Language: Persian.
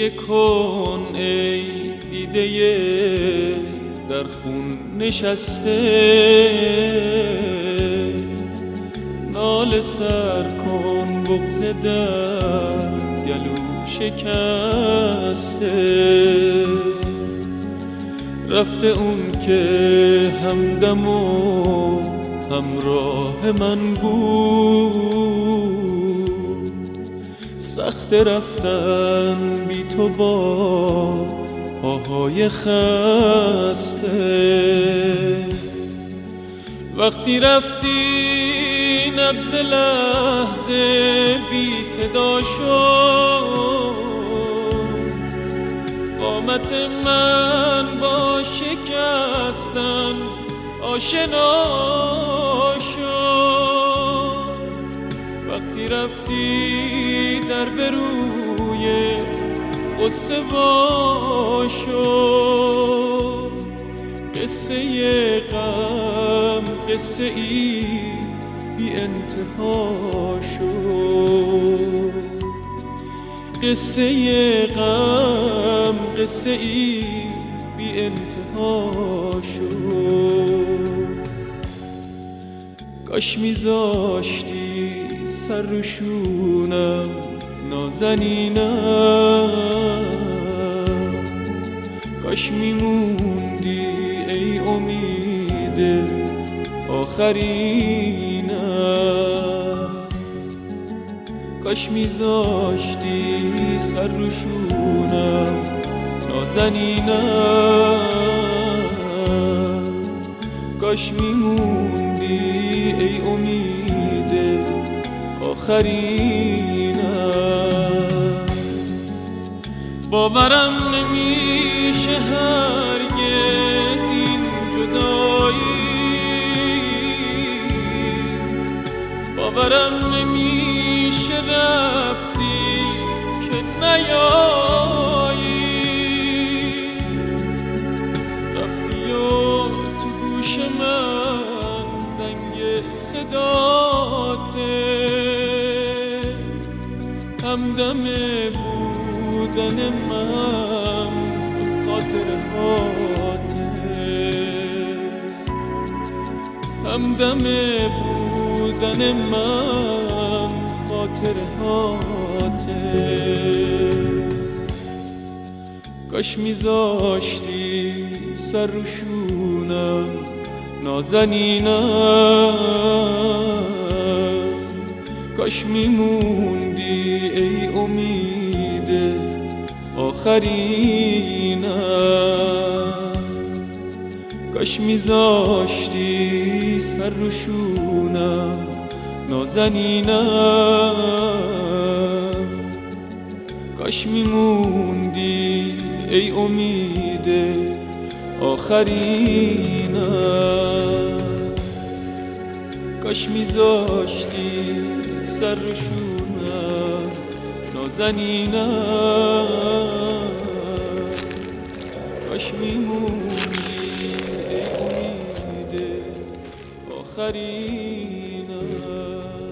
گریه کن ای دیده در خون نشسته، ناله سر کن بغض در گلو شکسته. رفته اون که همدم و همراه من بود، سخت رفتن بی تو با پاهای خسته. وقتی رفتی نبض لحظه بی صدا شد، قامت من با شکستن آشنا شد. وقتی رفتی در بروی قصه وا شد، قصه غم قصه ای بی انتها شد. قصه غم قصه ای بی انتها شد. کاش میذاشتی سر رو شونم نازنینم، کاش میموندی ای امید آخرینم. کاش میذاشتی سر رو شونم نازنینم، کاش میموندی ای امید آخرینم. باورم نمیشه هرگز این جدایی، باورم نمیشه رفتی که نیایی. رفتی و تو گوش من زنگ صداته، همدم بودن من خاطرهاته، همدم بودن من خاطرهاته. کاش میذاشتی سر رو شونم نازنینم، کاش میموندی ای امید آخرینم. کاش میذاشتی سر رو شونم نازنینم، کاش میموندی ای امید آخرینم. کاش میذاشتی سر رو شونم نازنینم، کاش میموندی ای امید آخرینم.